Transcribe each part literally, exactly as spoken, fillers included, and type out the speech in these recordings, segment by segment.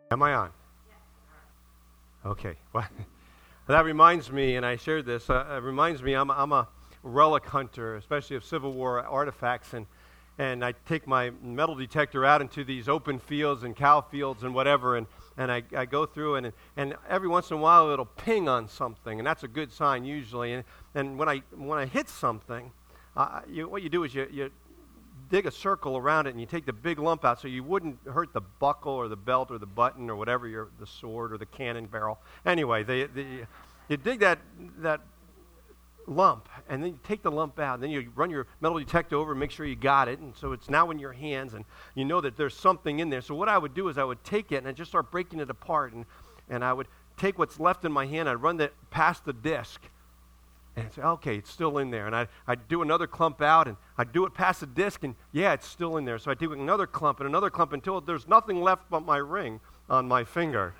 Am I on? Okay. Well, that reminds me, and I shared this, uh, it reminds me I'm, I'm a relic hunter, especially of Civil War artifacts, and, and I take my metal detector out into these open fields and cow fields and whatever, and, and I, I go through, and, and every once in a while it'll ping on something, and that's a good sign usually. And, and when I when I hit something, uh, you, what you do is you, you dig a circle around it, and you take the big lump out so you wouldn't hurt the buckle or the belt or the button or whatever, your the sword or the cannon barrel. Anyway, they, they, you dig that that lump, and then you take the lump out, and then you run your metal detector over and make sure you got it, and so it's now in your hands, and you know that there's something in there. So what I would do is I would take it, and I'd just start breaking it apart, and, and I would take what's left in my hand, I'd run it past the disc, and say, okay, it's still in there. And I'd, I'd do another clump out, and I'd do it past the disc, and yeah, it's still in there. So I'd do another clump and another clump until there's nothing left but my ring on my finger.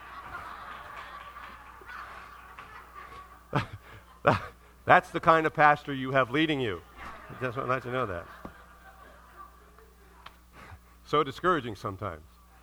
That's the kind of pastor you have leading you. I just want to let you know that. So discouraging sometimes.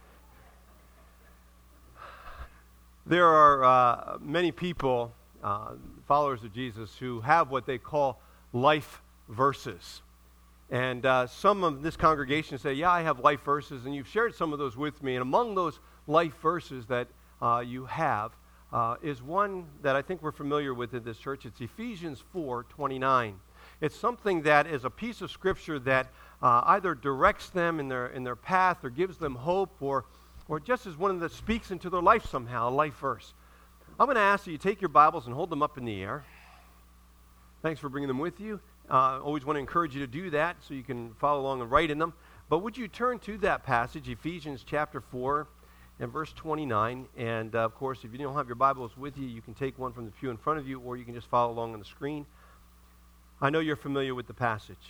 There are uh, many people, uh, followers of Jesus, who have what they call life verses. And uh, some of this congregation say, yeah, I have life verses, and you've shared some of those with me. And among those life verses that uh, you have uh, is one that I think we're familiar with in this church. It's Ephesians four twenty-nine. It's something that is a piece of Scripture that uh, either directs them in their in their path or gives them hope, or or just as one that speaks into their life somehow, a life verse. I'm going to ask you to take your Bibles and hold them up in the air. Thanks for bringing them with you. Uh, always want to encourage you to do that so you can follow along and write in them. But would you turn to that passage, Ephesians chapter four and verse twenty-nine. And, uh, of course, if you don't have your Bibles with you, you can take one from the pew in front of you, or you can just follow along on the screen. I know you're familiar with the passage.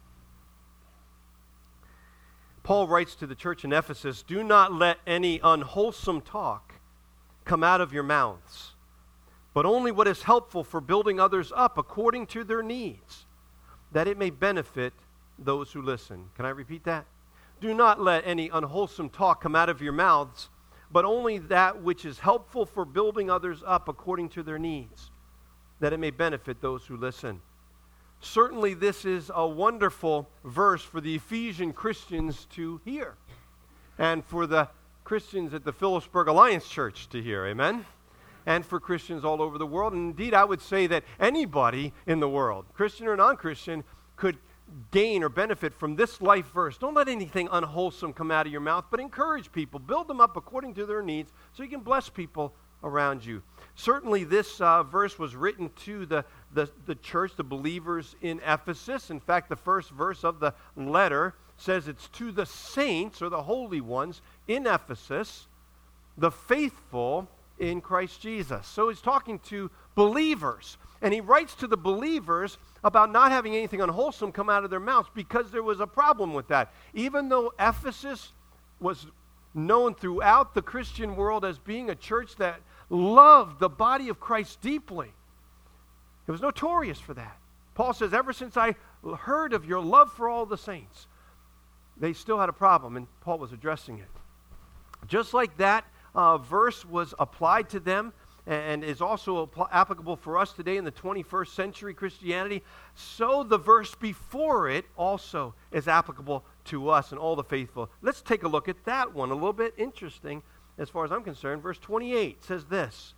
Paul writes to the church in Ephesus, "Do not let any unwholesome talk come out of your mouths, but only what is helpful for building others up according to their needs, that it may benefit those who listen." Can I repeat that? Do not let any unwholesome talk come out of your mouths, but only that which is helpful for building others up according to their needs, that it may benefit those who listen. Certainly this is a wonderful verse for the Ephesian Christians to hear, and for the Christians at the Phillipsburg Alliance Church to hear, amen? And for Christians all over the world. And indeed, I would say that anybody in the world, Christian or non-Christian, could gain or benefit from this life verse. Don't let anything unwholesome come out of your mouth, but encourage people, build them up according to their needs so you can bless people around you. Certainly this uh, verse was written to the, the, the church, the believers in Ephesus. In fact, the first verse of the letter says it's to the saints, or the holy ones, in Ephesus, the faithful in Christ Jesus. So he's talking to believers, and he writes to the believers about not having anything unwholesome come out of their mouths, because there was a problem with that. Even though Ephesus was known throughout the Christian world as being a church that loved the body of Christ deeply, it was notorious for that. Paul says, ever since I heard of your love for all the saints, they still had a problem, and Paul was addressing it. Just like that uh, verse was applied to them and is also apl- applicable for us today in the twenty-first century Christianity, so the verse before it also is applicable to us and all the faithful. Let's take a look at that one. A little bit interesting as far as I'm concerned. Verse twenty-eight says this: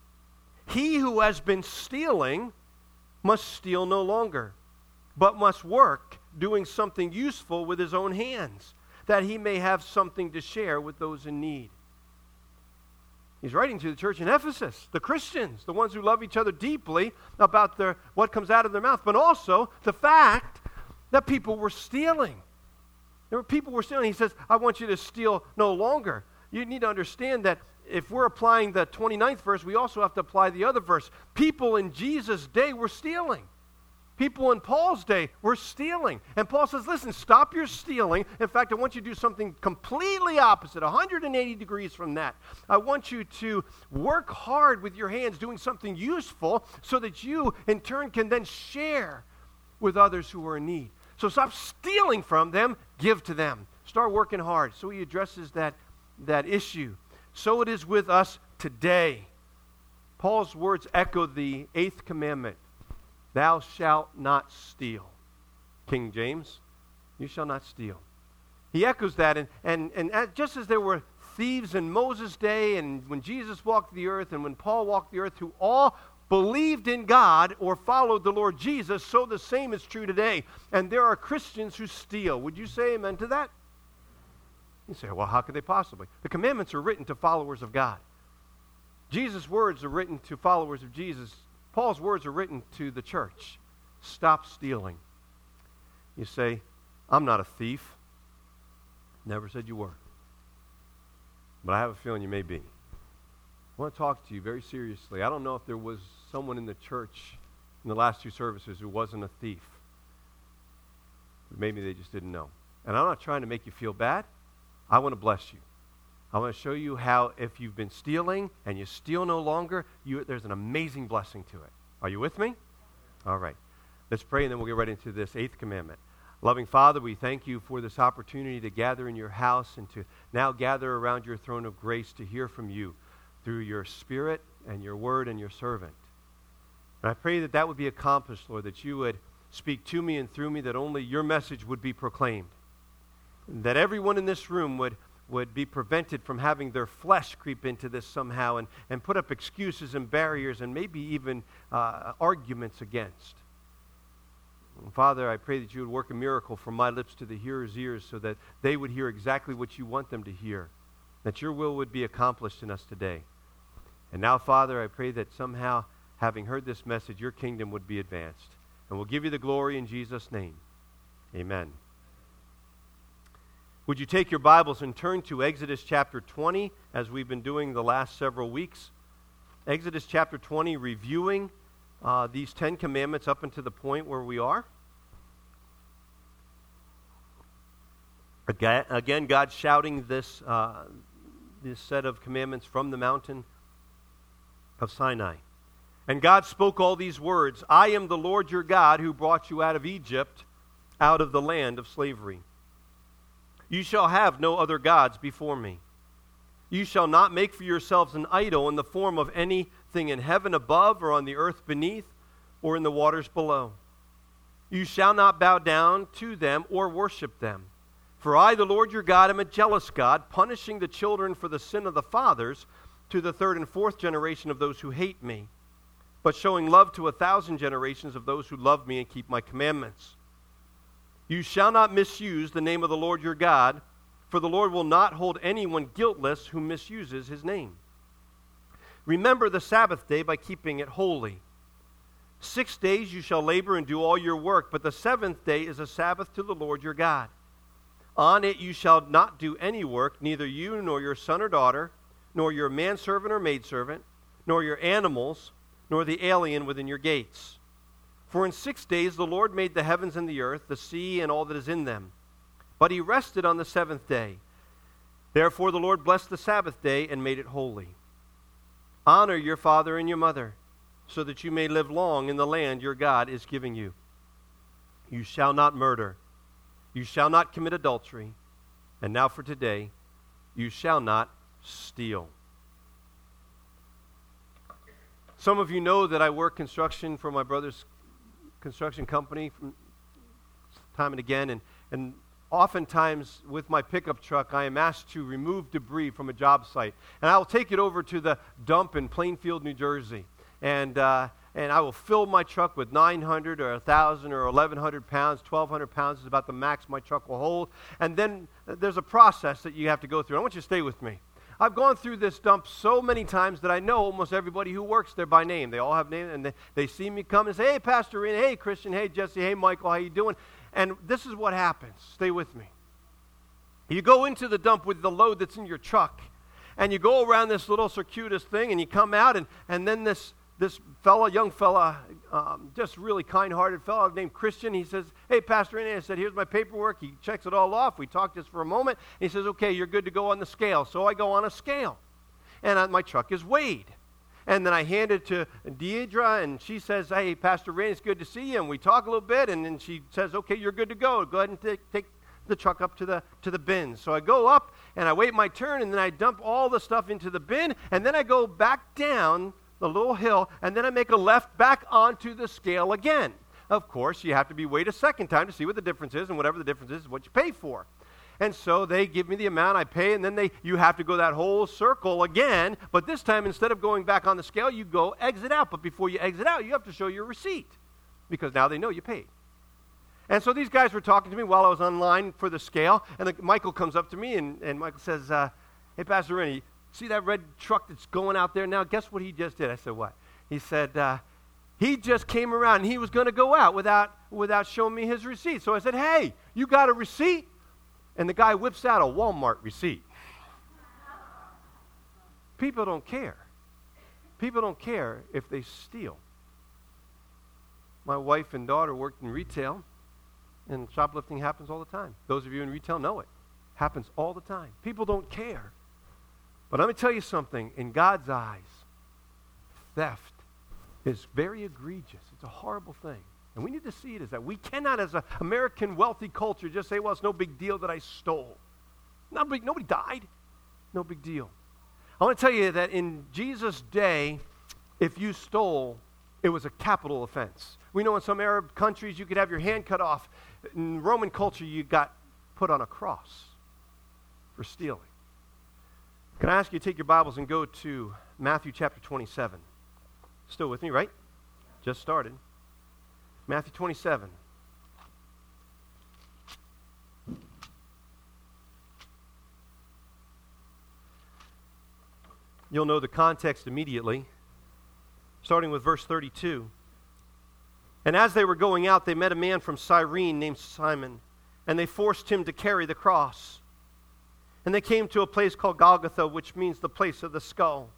"He who has been stealing must steal no longer, but must work, doing something useful with his own hands, that he may have something to share with those in need." He's writing to the church in Ephesus, the Christians, the ones who love each other deeply, about their, what comes out of their mouth, but also the fact that people were stealing. There were people who were stealing. He says, I want you to steal no longer. You need to understand that if we're applying the twenty-ninth verse, we also have to apply the other verse. People in Jesus' day were stealing. People in Paul's day were stealing. And Paul says, listen, stop your stealing. In fact, I want you to do something completely opposite, one hundred eighty degrees from that. I want you to work hard with your hands, doing something useful, so that you, in turn, can then share with others who are in need. So stop stealing from them, give to them. Start working hard. So he addresses that, that issue. so it is with us today. Paul's words echo the eighth commandment, thou shalt not steal. King James, you shall not steal. He echoes that, and, and, and just as there were thieves in Moses' day, and when Jesus walked the earth, and when Paul walked the earth, who all believed in God or followed the Lord Jesus, so the same is true today. And there are Christians who steal. Would you say amen to that? You say, well, how could they possibly? The commandments are written to followers of God. Jesus' words are written to followers of Jesus. Paul's words are written to the church. Stop stealing. You say, I'm not a thief. Never said you were. But I have a feeling you may be. I want to talk to you very seriously. I don't know if there was someone in the church in the last two services who wasn't a thief. Maybe they just didn't know. And I'm not trying to make you feel bad. I want to bless you. I want to show you how if you've been stealing and you steal no longer, you, there's an amazing blessing to it. Are you with me? All right. Let's pray and then we'll get right into this eighth commandment. Loving Father, we thank you for this opportunity to gather in your house and to now gather around your throne of grace to hear from you through your Spirit and your word and your servant. And I pray that that would be accomplished, Lord, that you would speak to me and through me, that only your message would be proclaimed. And that everyone in this room would, would be prevented from having their flesh creep into this somehow and, and put up excuses and barriers and maybe even uh, arguments against. And Father, I pray that you would work a miracle from my lips to the hearer's ears so that they would hear exactly what you want them to hear, that your will would be accomplished in us today. And now, Father, I pray that somehow, having heard this message, your kingdom would be advanced. And we'll give you the glory in Jesus' name. Amen. Would you take your Bibles and turn to Exodus chapter twenty, as we've been doing the last several weeks? Exodus chapter twenty, reviewing uh, these Ten Commandments up until the point where we are. Again, again God's shouting this, uh, this set of commandments from the mountain of Sinai. And God spoke all these words, I am the Lord your God who brought you out of Egypt, out of the land of slavery. You shall have no other gods before me. You shall not make for yourselves an idol in the form of anything in heaven above or on the earth beneath or in the waters below. You shall not bow down to them or worship them. For I, the Lord your God, am a jealous God, punishing the children for the sin of the fathers to the third and fourth generation of those who hate me, but showing love to a thousand generations of those who love me and keep my commandments. You shall not misuse the name of the Lord your God, for the Lord will not hold anyone guiltless who misuses his name. Remember the Sabbath day by keeping it holy. Six days you shall labor and do all your work, but the seventh day is a Sabbath to the Lord your God. On it you shall not do any work, neither you nor your son or daughter, nor your manservant or maidservant, nor your animals, nor the alien within your gates. For in six days the Lord made the heavens and the earth, the sea and all that is in them. But he rested on the seventh day. Therefore the Lord blessed the Sabbath day and made it holy. Honor your father and your mother, so that you may live long in the land your God is giving you. You shall not murder. You shall not commit adultery. And now for today, you shall not steal. Some of you know that I work construction for my brother's construction company from time and again, and, and oftentimes with my pickup truck, I am asked to remove debris from a job site. And I'll take it over to the dump in Plainfield, New Jersey. And uh, and I will fill my truck with nine hundred or one thousand or eleven hundred pounds. twelve hundred pounds is about the max my truck will hold. And then there's a process that you have to go through. I want you to stay with me. I've gone through this dump so many times that I know almost everybody who works there by name. They all have names, and they, they see me come and say, hey, Pastor Rena, hey, Christian, hey, Jesse, hey, Michael, how you doing? And this is what happens. Stay with me. You go into the dump with the load that's in your truck, and you go around this little circuitous thing, and you come out, and, and then this this fella, young fella, um, just really kind-hearted fella named Christian, he says, hey, Pastor Rena, I said, here's my paperwork. He checks it all off. We talked just for a moment. And he says, okay, you're good to go on the scale. So I go on a scale, and uh, my truck is weighed. And then I hand it to Deidre, and she says, hey, Pastor Rena, it's good to see you. And we talk a little bit, and then she says, okay, you're good to go. Go ahead and take, take the truck up to the to the bin. So I go up and I wait my turn, and then I dump all the stuff into the bin, and then I go back down the little hill, and then I make a left back onto the scale again. Of course, you have to be weighed a second time to see what the difference is, and whatever the difference is, is what you pay for. And so they give me the amount I pay, and then they you have to go that whole circle again. But this time, instead of going back on the scale, you go exit out. But before you exit out, you have to show your receipt, because now they know you paid. And so these guys were talking to me while I was online for the scale, and the, Michael comes up to me, and, and Michael says, uh, hey, Pastor Rennie, see that red truck that's going out there now? Guess what he just did? I said, what? He said, uh, he just came around, and he was going to go out without, without showing me his receipt. So I said, hey, you got a receipt? And the guy whips out a Walmart receipt. People don't care. People don't care if they steal. My wife and daughter worked in retail, and shoplifting happens all the time. Those of you in retail know it. Happens all the time. People don't care. But let me tell you something. In God's eyes, theft is very egregious. It's a horrible thing. And we need to see it as that. We cannot, as an American wealthy culture, just say, well, it's no big deal that I stole. Not big, nobody died. No big deal. I want to tell you that in Jesus' day, if you stole, it was a capital offense. We know in some Arab countries you could have your hand cut off. In Roman culture, you got put on a cross for stealing. Can I ask you to take your Bibles and go to Matthew chapter twenty-seven? Still with me, right? Just started. Matthew twenty-seven. You'll know the context immediately, starting with verse thirty-two. And as they were going out, they met a man from Cyrene named Simon, and they forced him to carry the cross. And they came to a place called Golgotha, which means the place of the skull.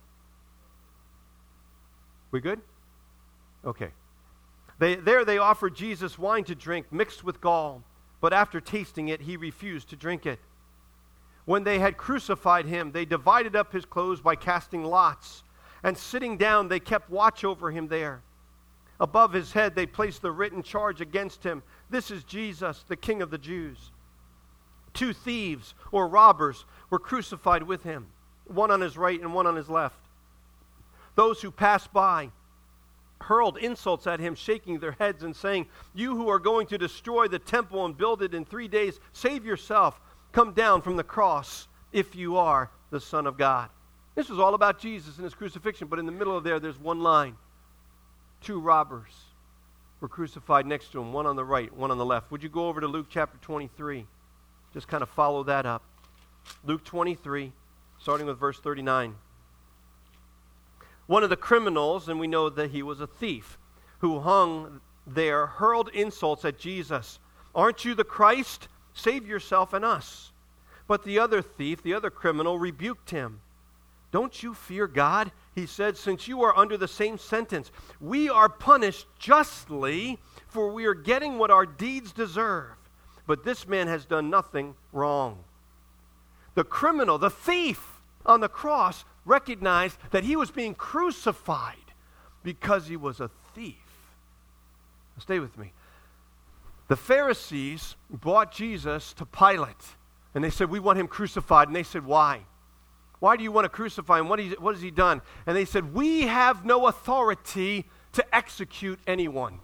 We good? Okay. They, there they offered Jesus wine to drink mixed with gall, but after tasting it, he refused to drink it. When they had crucified him, they divided up his clothes by casting lots, and sitting down, they kept watch over him there. Above his head, they placed the written charge against him. This is Jesus, the King of the Jews. Two thieves or robbers were crucified with him, one on his right and one on his left. Those who passed by hurled insults at him, shaking their heads and saying, you who are going to destroy the temple and build it in three days, save yourself. Come down from the cross if you are the Son of God. This was all about Jesus and his crucifixion, but in the middle of there, there's one line. Two robbers were crucified next to him, one on the right, one on the left. Would you go over to Luke chapter twenty-three? Just kind of follow that up. Luke twenty-three, starting with verse thirty-nine. One of the criminals, and we know that he was a thief, who hung there, hurled insults at Jesus. Aren't you the Christ? Save yourself and us. But the other thief, the other criminal, rebuked him. Don't you fear God? He said, since you are under the same sentence. We are punished justly, for we are getting what our deeds deserve. But this man has done nothing wrong. The criminal, the thief on the cross, recognized that he was being crucified because he was a thief. Now stay with me. The Pharisees brought Jesus to Pilate, and they said, we want him crucified. And they said, why? Why do you want to crucify him? What, is, what has he done? And they said, we have no authority to execute anyone.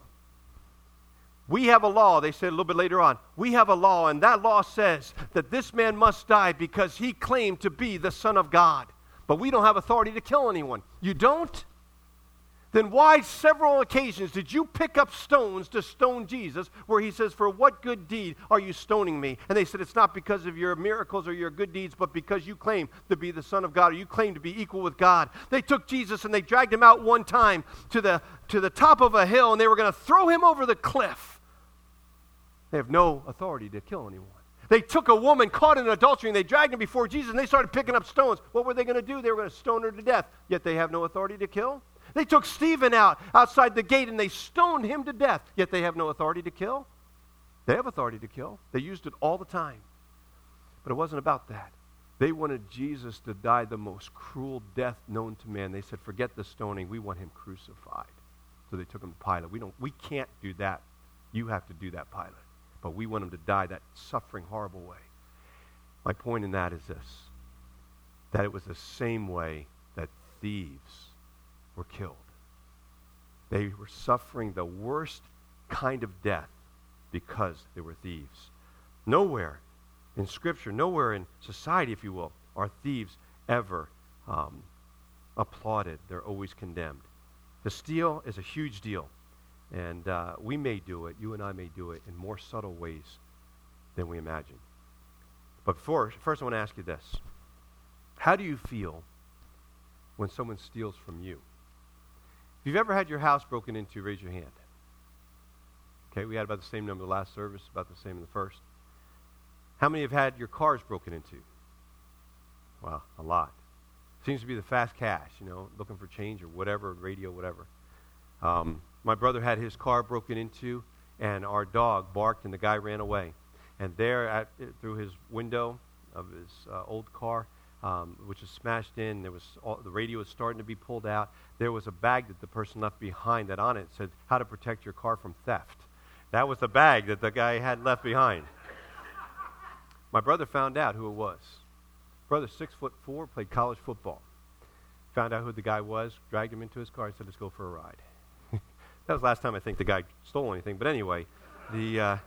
We have a law, they said a little bit later on. We have a law, and that law says that this man must die because he claimed to be the Son of God. But we don't have authority to kill anyone. You don't? Then why several occasions did you pick up stones to stone Jesus, where he says, for what good deed are you stoning me? And they said, it's not because of your miracles or your good deeds, but because you claim to be the Son of God, or you claim to be equal with God. They took Jesus and they dragged him out one time to the, to the top of a hill, and they were going to throw him over the cliff. They have no authority to kill anyone. They took a woman caught in adultery, and they dragged her before Jesus, and they started picking up stones. What were they going to do? They were going to stone her to death, yet they have no authority to kill. They took Stephen out outside the gate, and they stoned him to death, yet they have no authority to kill. They have authority to kill. They used it all the time. But it wasn't about that. They wanted Jesus to die the most cruel death known to man. They said, forget the stoning. We want him crucified. So they took him to Pilate. We don't. We can't do that. You have to do that, Pilate. but we want them to die that suffering, horrible way. My point in that is this, that it was the same way that thieves were killed. They were suffering the worst kind of death because they were thieves. Nowhere in Scripture, nowhere in society, if you will, are thieves ever um, applauded. They're always condemned. To steal is a huge deal. And uh, we may do it, you and I may do it in more subtle ways than we imagine. But first, first I want to ask you this. How do you feel when someone steals from you? If you've ever had your house broken into, raise your hand. Okay, we had about the same number the last service, about the same in the first. How many have had your cars broken into? Wow, a lot. Seems to be the fast cash, you know, looking for change or whatever, radio, whatever. Um, my brother had his car broken into, and our dog barked, and the guy ran away. And there, at, through his window of his uh, old car, um, which was smashed in, there was all, the radio was starting to be pulled out. There was a bag that the person left behind that on it said, "How to protect your car from theft." That was the bag that the guy had left behind. My brother found out who it was. Brother, six foot four, played college football. Found out who the guy was, dragged him into his car, and said, "Let's go for a ride." That was the last time I think the guy stole anything. But anyway, the uh,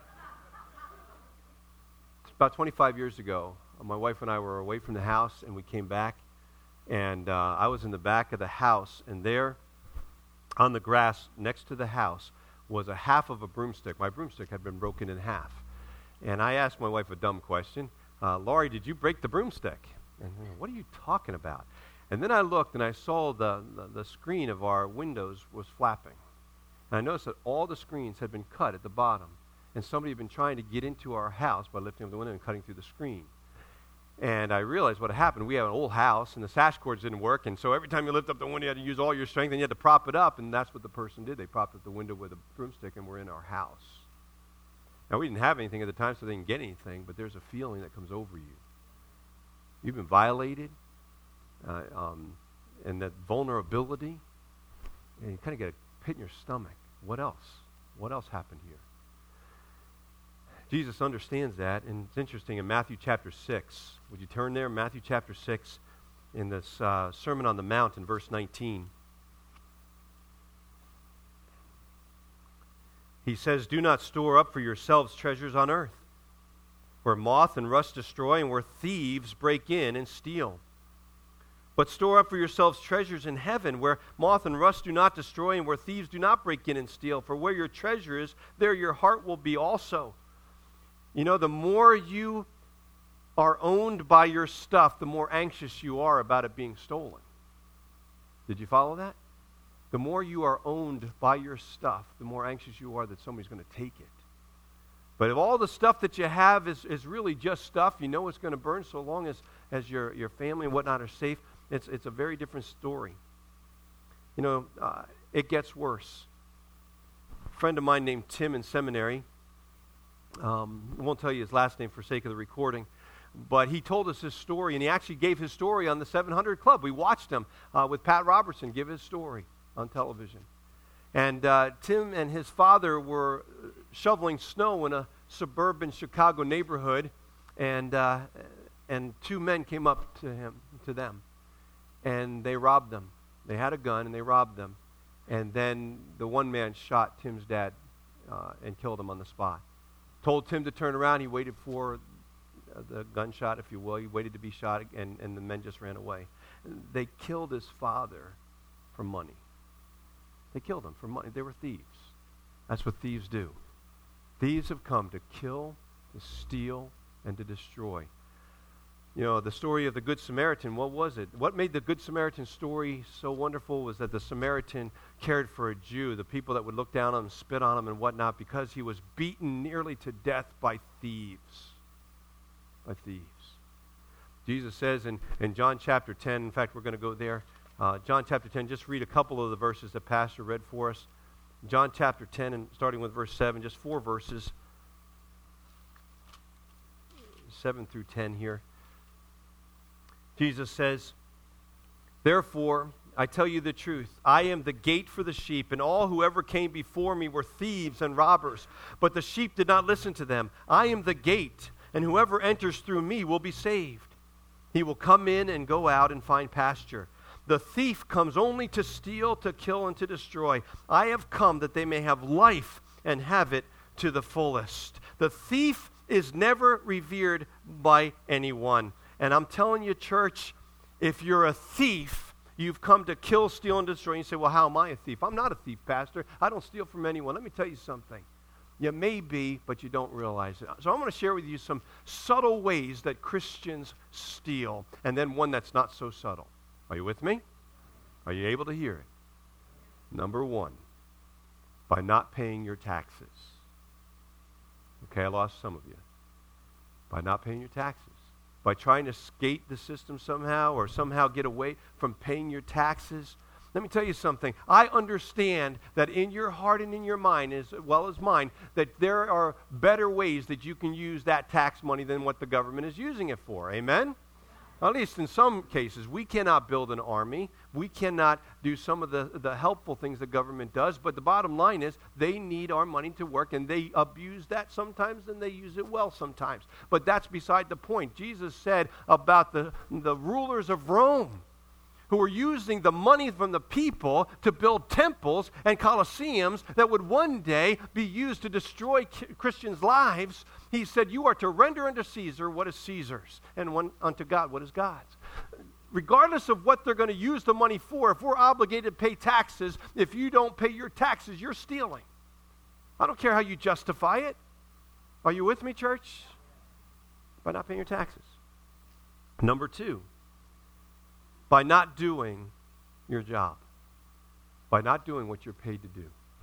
about twenty-five years ago, my wife and I were away from the house, and we came back, and uh, I was in the back of the house, and there on the grass next to the house was a half of a broomstick. My broomstick had been broken in half. And I asked my wife a dumb question. Uh, "Laurie, did you break the broomstick?" And "What are you talking about?" And then I looked, and I saw the, the, the screen of our windows was flapping. And I noticed that all the screens had been cut at the bottom. And somebody had been trying to get into our house by lifting up the window and cutting through the screen. And I realized what had happened. We have an old house, and the sash cords didn't work. And so every time you lift up the window, you had to use all your strength, and you had to prop it up. And that's what the person did. They propped up the window with a broomstick, and we're in our house. Now, we didn't have anything at the time, so they didn't get anything, but there's a feeling that comes over you. You've been violated, uh, um, and that vulnerability, and you kind of get a pit in your stomach. What else? What else happened here? Jesus understands that, and it's interesting in Matthew chapter six. Would you turn there? Matthew chapter six, in this uh, Sermon on the Mount in verse nineteen. He says, "Do not store up for yourselves treasures on earth, where moth and rust destroy, and where thieves break in and steal. But store up for yourselves treasures in heaven, where moth and rust do not destroy, and where thieves do not break in and steal. For where your treasure is, there your heart will be also." You know, the more you are owned by your stuff, the more anxious you are about it being stolen. Did you follow that? The more you are owned by your stuff, the more anxious you are that somebody's going to take it. But if all the stuff that you have is, is really just stuff, you know it's going to burn so long as, as your, your family and whatnot are safe, it's, it's a very different story. You know, uh, it gets worse. A friend of mine named Tim in seminary, um, I won't tell you his last name for sake of the recording, but he told us his story, and he actually gave his story on the seven hundred Club. We watched him uh, with Pat Robertson give his story on television. And uh, Tim and his father were shoveling snow in a suburban Chicago neighborhood, and uh, and two men came up to him, to them, and they robbed them. They had a gun, and they robbed them. And then the one man shot Tim's dad uh, and killed him on the spot. Told Tim to turn around. He waited for the gunshot, if you will. He waited to be shot, and, and the men just ran away. They killed his father for money. They killed him for money. They were thieves. That's what thieves do. Thieves have come to kill, to steal, and to destroy. You know, the story of the Good Samaritan, what was it? What made the Good Samaritan story so wonderful was that the Samaritan cared for a Jew, the people that would look down on him, spit on him, and whatnot, because he was beaten nearly to death by thieves. By thieves. Jesus says in, in John chapter ten, in fact, we're going to go there. Uh, John chapter ten, just read a couple of the verses that Pastor read for us. John chapter ten, and starting with verse seven, just four verses. seven through ten here. Jesus says, "Therefore, I tell you the truth. I am the gate for the sheep, and all who ever came before me were thieves and robbers. But the sheep did not listen to them. I am the gate, and whoever enters through me will be saved. He will come in and go out and find pasture. The thief comes only to steal, to kill, and to destroy. I have come that they may have life and have it to the fullest. The thief is never revered by anyone. And I'm telling you, church, if you're a thief, you've come to kill, steal, and destroy. And you say, well, how am I a thief? I'm not a thief, Pastor. I don't steal from anyone. Let me tell you something. You may be, but you don't realize it. So I'm going to share with you some subtle ways that Christians steal, and then one that's not so subtle. Are you with me? Are you able to hear it? Number one, by not paying your taxes. Okay, I lost some of you. By not paying your taxes. By trying to skate the system somehow or somehow get away from paying your taxes. Let me tell you something. I understand that in your heart and in your mind, as well as mine, that there are better ways that you can use that tax money than what the government is using it for. Amen? At least in some cases. We cannot build an army. We cannot do some of the, the helpful things the government does. But the bottom line is they need our money to work, and they abuse that sometimes, and they use it well sometimes. But that's beside the point. Jesus said about the, the rulers of Rome, who were using the money from the people to build temples and colosseums that would one day be used to destroy Christians' lives. He said, you are to render unto Caesar what is Caesar's, and one, unto God what is God's. Regardless of what they're going to use the money for, if we're obligated to pay taxes, if you don't pay your taxes, you're stealing. I don't care how you justify it. Are you with me, church? By not paying your taxes. Number two, by not doing your job, by not doing what you're paid to do.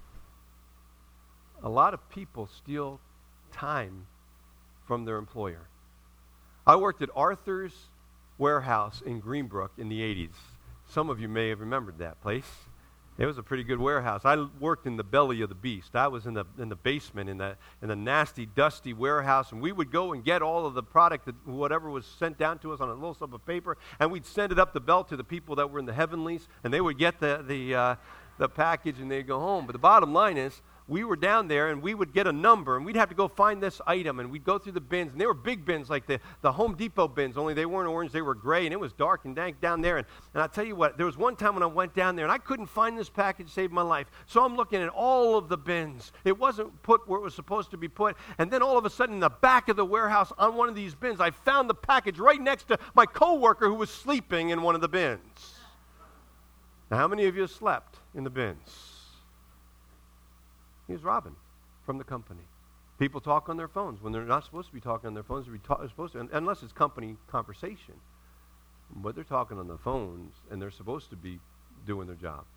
A lot of people steal time from their employer. I worked at Arthur's Warehouse in Greenbrook in the eighties. Some of you may have remembered that place. It was a pretty good warehouse. I worked in the belly of the beast. I was in the in the basement, in the in the nasty, dusty warehouse, and we would go and get all of the product, that whatever was sent down to us on a little slip of paper, and we'd send it up the belt to the people that were in the heavenlies, and they would get the the uh, the package and they'd go home. But the bottom line is, we were down there, and we would get a number, and we'd have to go find this item, and we'd go through the bins, and they were big bins like the, the Home Depot bins, only they weren't orange, they were gray, and it was dark and dank down there. And, and I'll tell you what, there was one time when I went down there, and I couldn't find this package to save my life. So I'm looking at all of the bins. It wasn't put where it was supposed to be put, and then all of a sudden, in the back of the warehouse on one of these bins, I found the package right next to my coworker who was sleeping in one of the bins. Now, how many of you slept in the bins? He was robbing from the company. People talk on their phones when they're not supposed to be talking on their phones. They're ta- supposed to, unless it's company conversation. But they're talking on the phones, and they're supposed to be doing their job.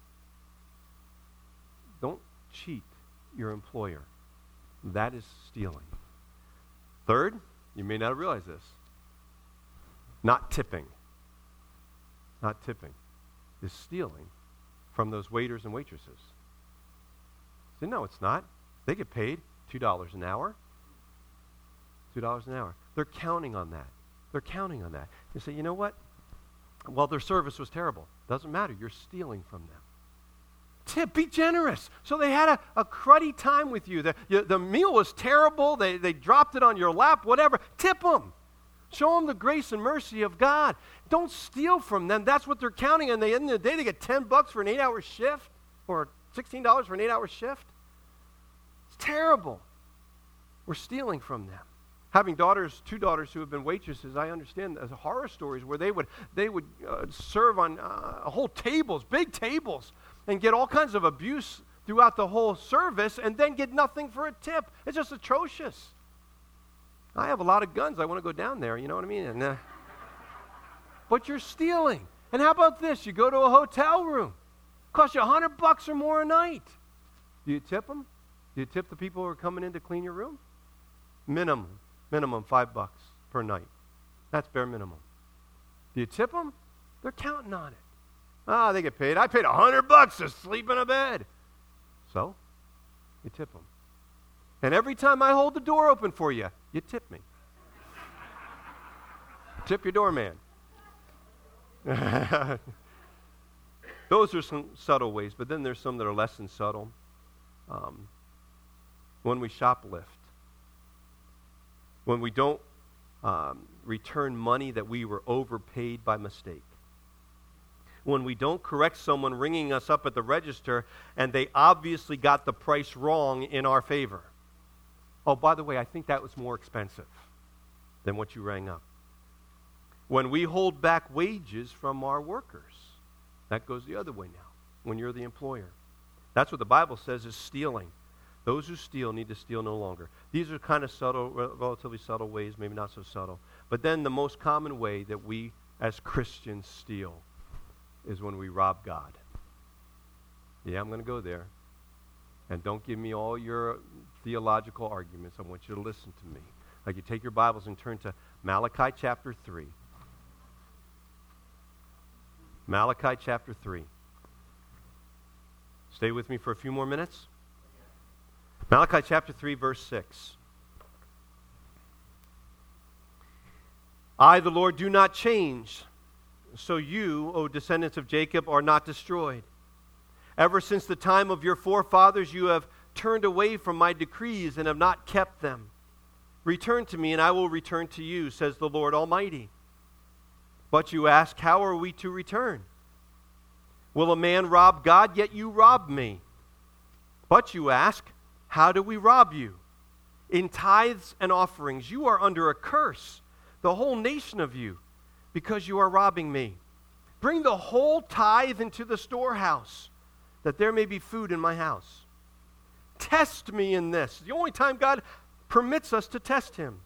Don't cheat your employer. That is stealing. Third, you may not realize this. Not tipping. Not tipping is stealing from those waiters and waitresses. Say, no, it's not. They get paid two dollars an hour. two dollars an hour. They're counting on that. They're counting on that. You say, you know what? Well, their service was terrible. Doesn't matter. You're stealing from them. Tip, be generous. So they had a, a cruddy time with you. The, you. the meal was terrible. They, they dropped it on your lap, whatever. Tip them. Show them the grace and mercy of God. Don't steal from them. That's what they're counting on. At the end of the day, they get ten bucks for an eight-hour shift, or sixteen dollars for an eight-hour shift. It's terrible. We're stealing from them. Having daughters, two daughters who have been waitresses, I understand the horror stories where they would they would uh, serve on uh, whole tables, big tables, and get all kinds of abuse throughout the whole service and then get nothing for a tip. It's just atrocious. I have a lot of guns. I want to go down there, you know what I mean? And, uh, but you're stealing. And how about this? You go to a hotel room. Costs you a hundred bucks or more a night. Do you tip them? Do you tip the people who are coming in to clean your room? Minimum, minimum five bucks per night. That's bare minimum. Do you tip them? They're counting on it. Ah, they get paid. I paid a hundred bucks to sleep in a bed. So, you tip them. And every time I hold the door open for you, you tip me. Tip your doorman. Those are some subtle ways, but then there's some that are less than subtle. Um, when we shoplift, when we don't um, return money that we were overpaid by mistake, when we don't correct someone ringing us up at the register and they obviously got the price wrong in our favor. Oh, by the way, I think that was more expensive than what you rang up. When we hold back wages from our workers, that goes the other way now, when you're the employer. That's what the Bible says is stealing. Those who steal need to steal no longer. These are kind of subtle, relatively subtle ways, maybe not so subtle. But then the most common way that we as Christians steal is when we rob God. Yeah, I'm going to go there. And don't give me all your theological arguments. I want you to listen to me. Like you take your Bibles and turn to Malachi chapter three. Malachi chapter three. Stay with me for a few more minutes. Malachi chapter three, verse six. I, the Lord, do not change, so you, O descendants of Jacob, are not destroyed. Ever since the time of your forefathers, you have turned away from my decrees and have not kept them. Return to me, and I will return to you, says the Lord Almighty. But you ask, how are we to return? Will a man rob God? Yet you rob me. But you ask, how do we rob you? In tithes and offerings. You are under a curse, the whole nation of you, because you are robbing me. Bring the whole tithe into the storehouse, that there may be food in my house. Test me in this. The only time God permits us to test him.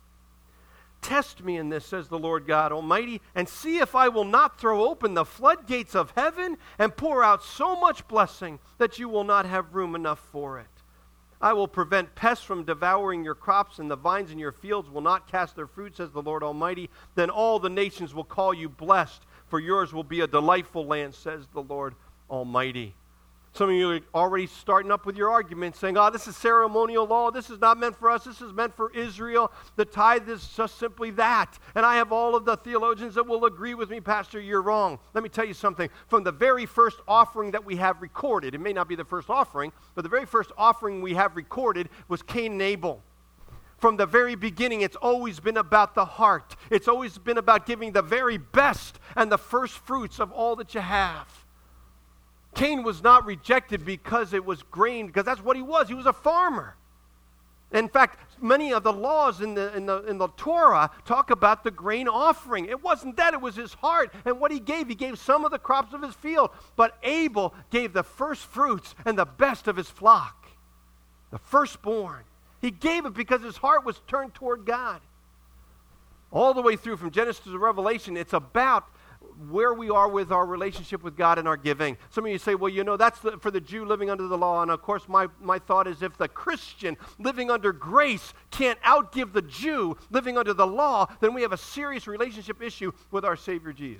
Test me in this, says the Lord God Almighty, and see if I will not throw open the floodgates of heaven and pour out so much blessing that you will not have room enough for it. I will prevent pests from devouring your crops, and the vines in your fields will not cast their fruit, says the Lord Almighty. Then all the nations will call you blessed, for yours will be a delightful land, says the Lord Almighty. Some of you are already starting up with your arguments, saying, oh, this is ceremonial law. This is not meant for us. This is meant for Israel. The tithe is just simply that. And I have all of the theologians that will agree with me, Pastor, you're wrong. Let me tell you something. From the very first offering that we have recorded, it may not be the first offering, but the very first offering we have recorded was Cain and Abel. From the very beginning, it's always been about the heart. It's always been about giving the very best and the first fruits of all that you have. Cain was not rejected because it was grain, because that's what he was. He was a farmer. In fact, many of the laws in the, in the, in the Torah talk about the grain offering. It wasn't that, it was his heart. And what he gave, he gave some of the crops of his field. But Abel gave the first fruits and the best of his flock, the firstborn. He gave it because his heart was turned toward God. All the way through from Genesis to Revelation, it's about where we are with our relationship with God and our giving. Some of you say, well, you know, that's the, for the Jew living under the law. And of course, my, my thought is if the Christian living under grace can't outgive the Jew living under the law, then we have a serious relationship issue with our Savior Jesus.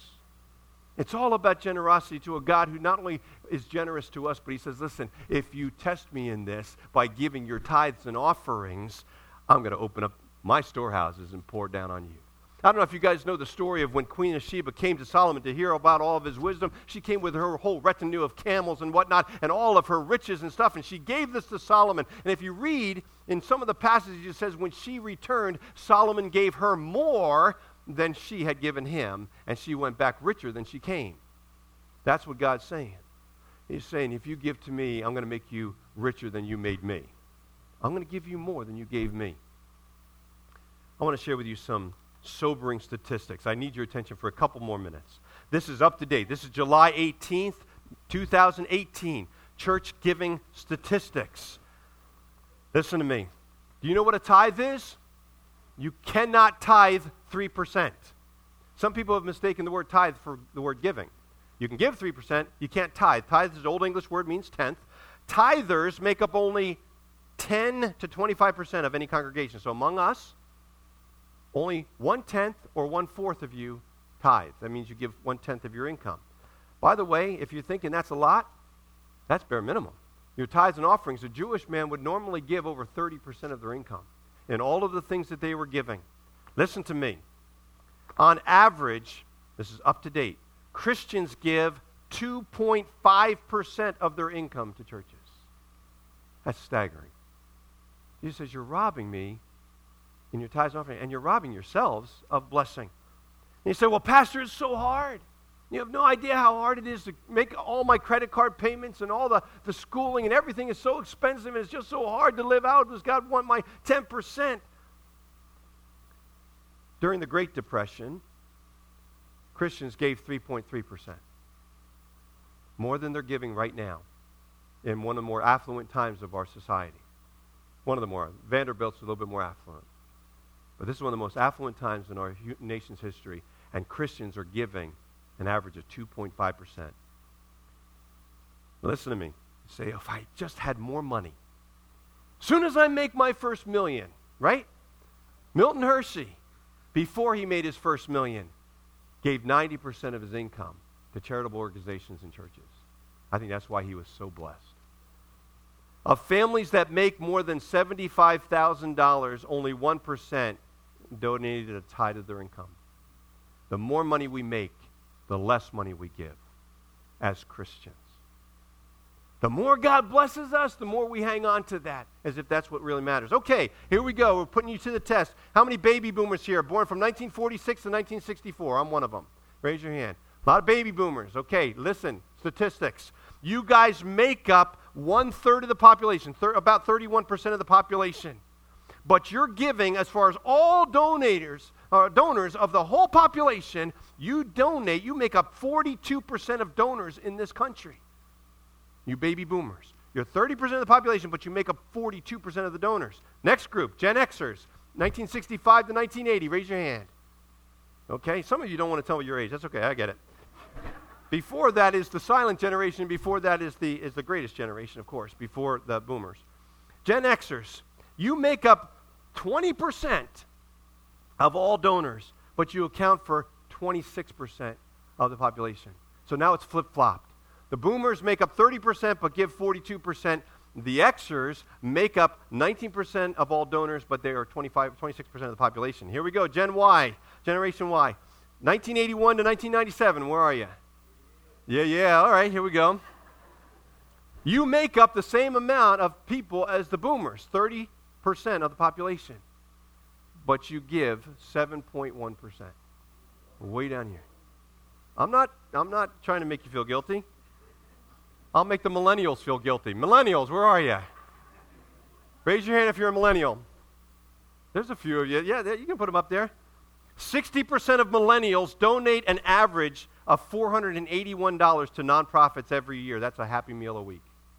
It's all about generosity to a God who not only is generous to us, but he says, listen, if you test me in this by giving your tithes and offerings, I'm going to open up my storehouses and pour down on you. I don't know if you guys know the story of when Queen of Sheba came to Solomon to hear about all of his wisdom. She came with her whole retinue of camels and whatnot and all of her riches and stuff, and she gave this to Solomon. And if you read in some of the passages, it says when she returned, Solomon gave her more than she had given him, and she went back richer than she came. That's what God's saying. He's saying, if you give to me, I'm going to make you richer than you made me. I'm going to give you more than you gave me. I want to share with you some sobering statistics. I need your attention for a couple more minutes. This is up to date. This is July eighteenth, two thousand eighteen. Church giving statistics. Listen to me. Do you know what a tithe is? You cannot tithe three percent. Some people have mistaken the word tithe for the word giving. You can give three percent. You can't tithe. Tithe is an old English word, means tenth. Tithers make up only ten to twenty-five percent of any congregation. So among us, only one-tenth or one-fourth of you tithe. That means you give one-tenth of your income. By the way, if you're thinking that's a lot, that's bare minimum. Your tithes and offerings, a Jewish man would normally give over thirty percent of their income in all of the things that they were giving. Listen to me. On average, this is up to date, Christians give two point five percent of their income to churches. That's staggering. Jesus says, you're robbing me in your tithes and offering, and you're robbing yourselves of blessing. And you say, well, Pastor, it's so hard. You have no idea how hard it is to make all my credit card payments, and all the, the schooling and everything is so expensive, and it's just so hard to live out. Does God want my ten percent? During the Great Depression, Christians gave three point three percent. More than they're giving right now in one of the more affluent times of our society. One of the more. Vanderbilt's a little bit more affluent. But this is one of the most affluent times in our hu- nation's history, and Christians are giving an average of two point five percent. Listen to me. You say, if I just had more money. As soon as I make my first million, right? Milton Hershey, before he made his first million, gave ninety percent of his income to charitable organizations and churches. I think that's why he was so blessed. Of families that make more than seventy-five thousand dollars, only one percent donated a tithe of their income. The more money we make, the less money we give as Christians. The more God blesses us, the more we hang on to that, as if that's what really matters. Okay, here we go. We're putting you to the test. How many baby boomers here are born from nineteen forty-six to nineteen sixty-four? I'm one of them. Raise your hand. A lot of baby boomers. Okay, listen, statistics. You guys make up one-third of the population, thir- about thirty-one percent of the population. But you're giving, as far as all donators, uh, donors of the whole population, you donate, you make up forty-two percent of donors in this country. You baby boomers. You're thirty percent of the population, but you make up forty-two percent of the donors. Next group, Gen Xers, nineteen sixty-five to nineteen eighty. Raise your hand. Okay, some of you don't want to tell me your age. That's okay, I get it. Before that is the silent generation. Before that is the is the greatest generation, of course, before the boomers. Gen Xers, you make up twenty percent of all donors, but you account for twenty-six percent of the population. So now it's flip-flopped. The boomers make up thirty percent but give forty-two percent. The Xers make up nineteen percent of all donors, but they are twenty-five, twenty-six percent of the population. Here we go, Gen Y, Generation Y. nineteen eighty-one to nineteen ninety-seven, where are you? Yeah, yeah, all right, here we go. You make up the same amount of people as the boomers, thirty percent of the population, but you give seven point one percent. Way down here. I'm not, I'm not trying to make you feel guilty. I'll make the millennials feel guilty. Millennials, where are you? Raise your hand if you're a millennial. There's a few of you. Yeah, you can put them up there. sixty percent of millennials donate an average of four hundred eighty-one dollars to nonprofits every year. That's a Happy Meal a week.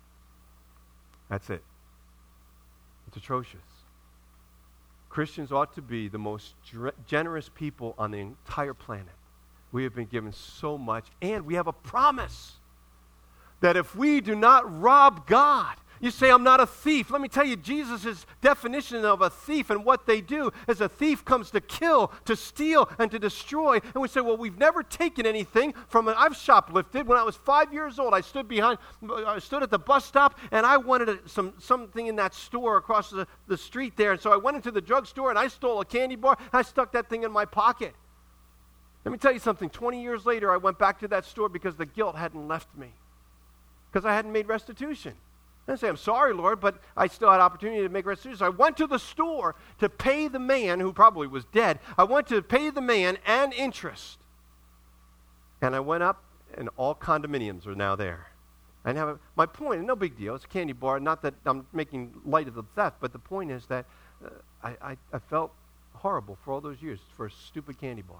That's it. It's atrocious. Christians ought to be the most generous people on the entire planet. We have been given so much, and we have a promise that if we do not rob God, you say, I'm not a thief. Let me tell you, Jesus' definition of a thief and what they do is a thief comes to kill, to steal, and to destroy. And we say, well, we've never taken anything from it. I've shoplifted. When I was five years old, I stood behind, I stood at the bus stop, and I wanted a, some something in that store across the, the street there. And so I went into the drugstore, and I stole a candy bar, and I stuck that thing in my pocket. Let me tell you something. twenty years later, I went back to that store because the guilt hadn't left me, because I hadn't made restitution. I didn't say, I'm sorry, Lord, but I still had opportunity to make restitution. So I went to the store to pay the man, who probably was dead. I went to pay the man and interest. And I went up, and all condominiums are now there. And have a, my point, no big deal, it's a candy bar. Not that I'm making light of the theft, but the point is that uh, I, I, I felt horrible for all those years for a stupid candy bar.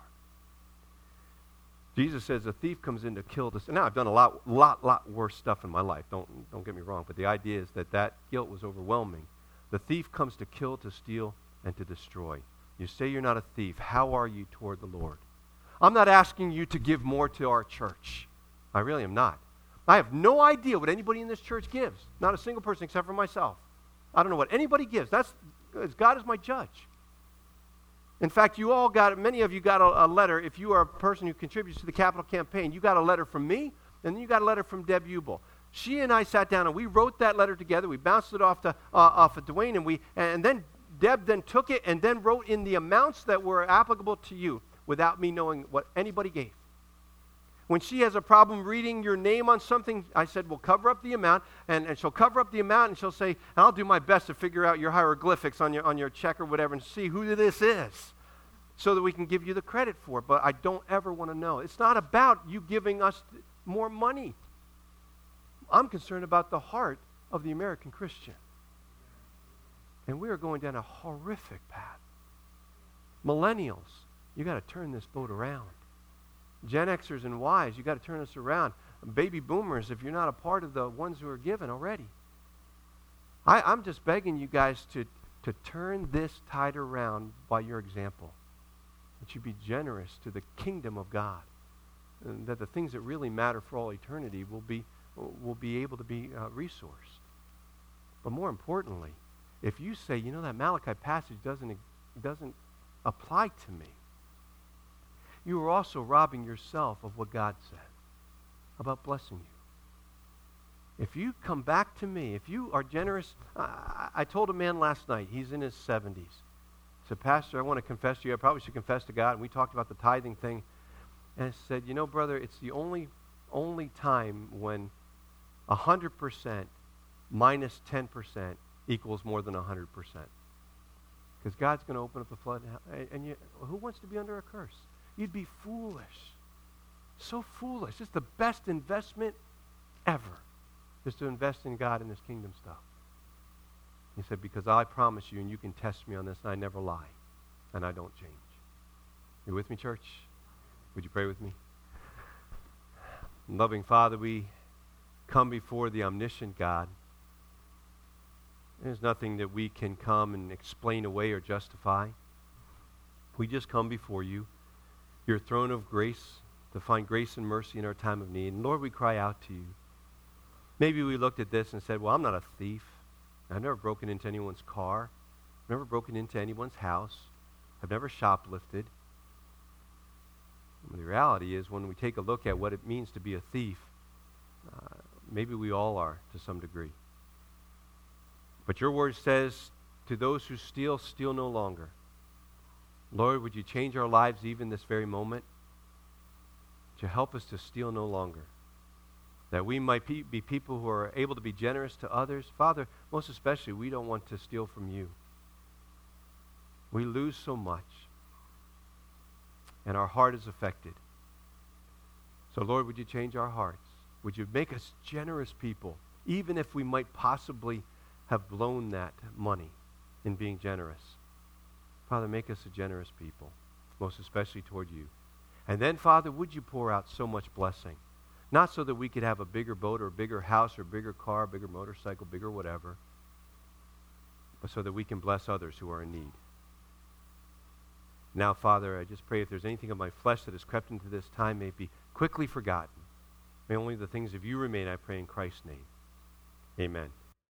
Jesus says a thief comes in to kill this. Now, I've done a lot, lot, lot worse stuff in my life. Don't, don't get me wrong. But the idea is that that guilt was overwhelming. The thief comes to kill, to steal, and to destroy. You say you're not a thief. How are you toward the Lord? I'm not asking you to give more to our church. I really am not. I have no idea what anybody in this church gives. Not a single person except for myself. I don't know what anybody gives. That's God is my judge. In fact, you all got, many of you got a, a letter. If you are a person who contributes to the capital campaign, you got a letter from me, and then you got a letter from Deb Ubel. She and I sat down, and we wrote that letter together. We bounced it off to uh, off of Dwayne, and we and then Deb then took it and then wrote in the amounts that were applicable to you without me knowing what anybody gave. When she has a problem reading your name on something, I said, well, cover up the amount, and, and she'll cover up the amount, and she'll say, and I'll do my best to figure out your hieroglyphics on your, on your check or whatever and see who this is so that we can give you the credit for it. But I don't ever want to know. It's not about you giving us more money. I'm concerned about the heart of the American Christian. And we are going down a horrific path. Millennials, you got to turn this boat around. Gen Xers and Ys, you got to turn this around. Baby boomers, if you're not a part of the ones who are given already. I, I'm just begging you guys to, to turn this tide around by your example. That you be generous to the kingdom of God. And that the things that really matter for all eternity will be, will be able to be uh, resourced. But more importantly, if you say, you know, that Malachi passage doesn't, doesn't apply to me, you are also robbing yourself of what God said about blessing you. If you come back to me, if you are generous, I, I told a man last night, he's in his seventies. I said, Pastor, I want to confess to you. I probably should confess to God. And we talked about the tithing thing. And I said, you know, brother, it's the only, only time when one hundred percent minus ten percent equals more than one hundred percent. Because God's going to open up the flood. And, and you, who wants to be under a curse? You'd be foolish. So foolish. It's the best investment ever, is to invest in God and His kingdom stuff. He said, because I promise you, and you can test me on this, and I never lie, and I don't change. You with me, church? Would you pray with me? Loving Father, we come before the omniscient God. There's nothing that we can come and explain away or justify. We just come before you, your throne of grace, to find grace and mercy in our time of need. And Lord, we cry out to you. Maybe we looked at this and said, well, I'm not a thief. I've never broken into anyone's car. I've never broken into anyone's house. I've never shoplifted. And the reality is, when we take a look at what it means to be a thief, uh, maybe we all are to some degree. But your word says, to those who steal, steal no longer. Lord, would you change our lives even this very moment? To help us to steal no longer. That we might pe- be people who are able to be generous to others. Father, most especially, we don't want to steal from you. We lose so much. And our heart is affected. So Lord, would you change our hearts? Would you make us generous people, even if we might possibly have blown that money in being generous? Father, make us a generous people, most especially toward you. And then, Father, would you pour out so much blessing? Not so that we could have a bigger boat or a bigger house or a bigger car, bigger motorcycle, bigger whatever, but so that we can bless others who are in need. Now, Father, I just pray if there's anything of my flesh that has crept into this time, may it be quickly forgotten. May only the things of you remain, I pray in Christ's name. Amen.